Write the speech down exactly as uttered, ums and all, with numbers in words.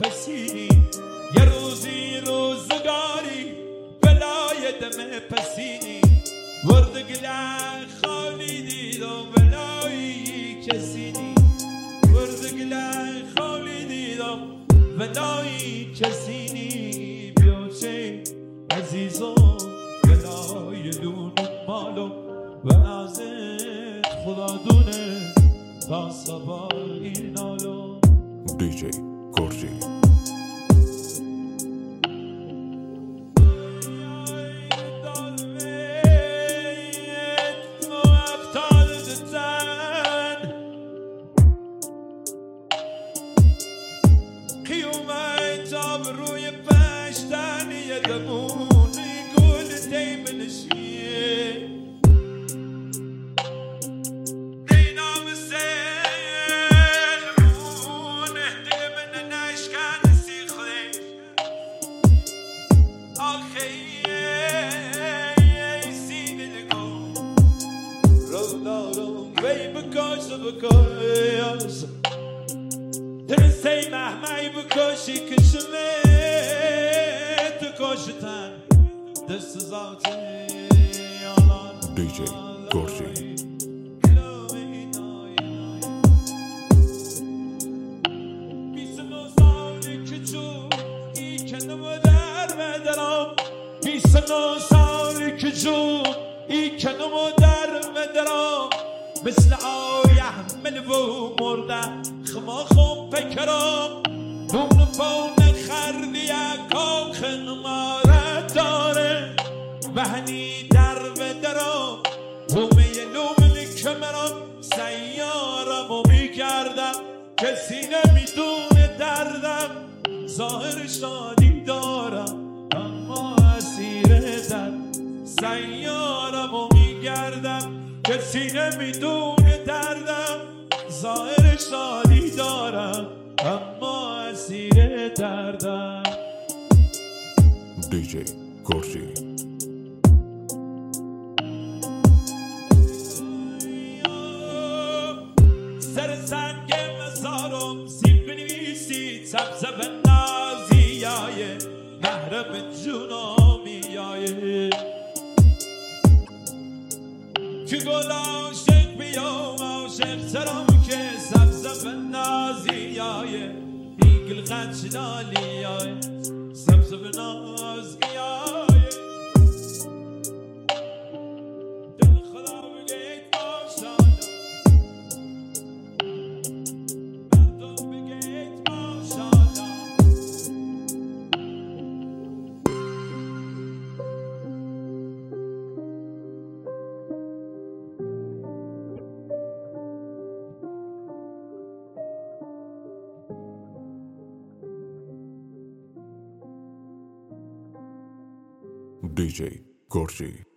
پسینی یه روزی روزگاری بلای دم پسینی وردگله خالی دیدم بلایی کسینی وردگله خالی دیدم بلایی کسینی بیاچه عزیزم بلای لون مالو و ازت خدا دونه تا صبح این نالو دیجی گرجی روی پشتن یه دمونی گل دیمن شیه دینام سلمونه دل من نشکن سیخلی آخه ای سینه نگو رو دارم وی بکاش بکاش درسته مهمی بکاشی کشمه تو کاشتن دست ذاتی آلان دیجی گرجی بیست نو سالی که جو ای کنم در مدرم بیست نو سالی که جو ای کنم در مدرم مثل آی احمل و مرده خما خون پکرم نون پون خردی اکاخ نمارت داره بهنی در و درم بومه لومنی کمرم سیارم و میکردم کسی نمیدونه دردم ظاهر شادی دارم اما اسیر درد سیارم و میگردم کسی نمیدونه دردم ظاهر شادی دارم اما اسیر دردم دیجی گرجی سر سنگ مزارم سیب بنویسید سبزه به نازیای محرم جونامیای که گل عاشق بیام عاشق سرم که سبزه به نازیای بیگل قنچ دالیای سبزه به نازیای دل خدا بگید ماشالله مردم بگید ماشالله دیجی گرجی